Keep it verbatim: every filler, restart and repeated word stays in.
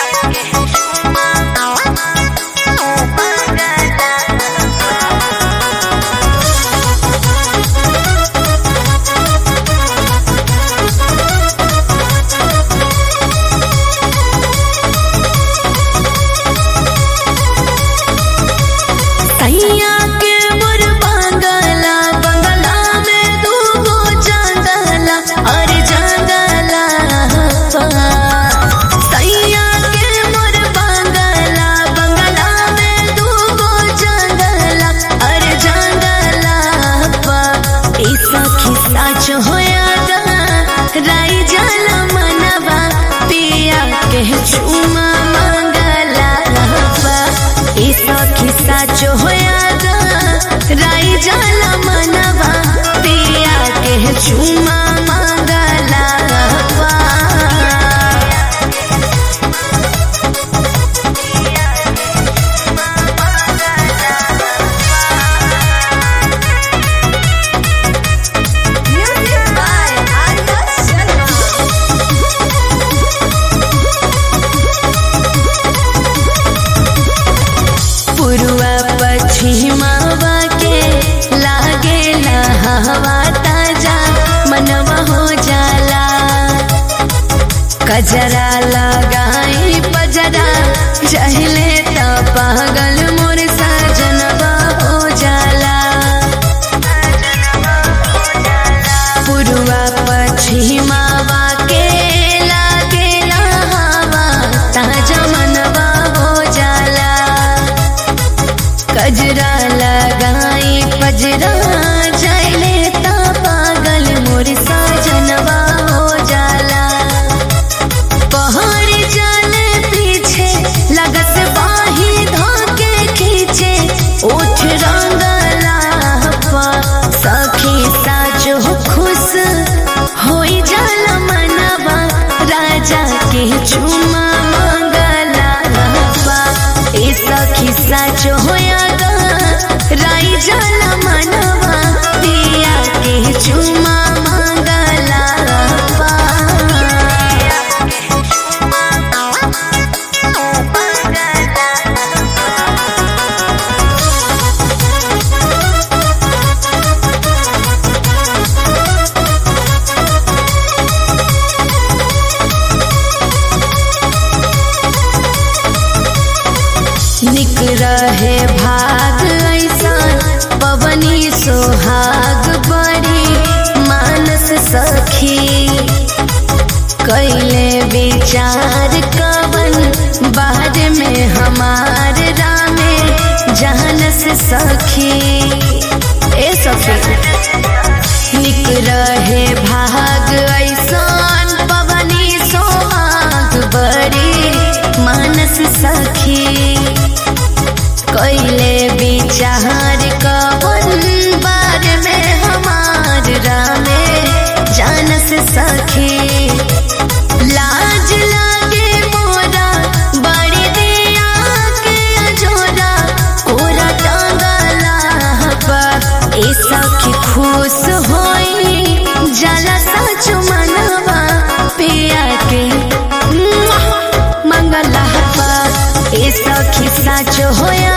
कजरा लगाई पजरा चहले तो पागल मोर सजनवा हो जाला। पुरवा पश्चिमावा के लागेला हवा ताजा मनवा हो जाला। कजरा लगाई पजरा चहले तो पागल मोर सजनवा हो जाला। उठ रंगला सखी साच हो खुश होई जाला मनवा राजा के चुमा मंगला। ए सखी साच होया राई जाला मनवा दिया के चुमा मंगला। निक रहे भाग ऐसा पवनी सोहाग बड़ी मानस सखी। कैले विचार कवन बाद में हमार रामे जानस सखी। ए सखी निक रहे भाग ऐसा पवनी सोहाग बड़ी मानस सखी। कैले विचार कवन बार में हमार रामे जानस सखी। लाज लागे मोरा बड़ी दिया के अजोरा कोरा टांगला। ए सखी खुश होई जाला सच मनवा पिया के मंगला। ए सखी साच होया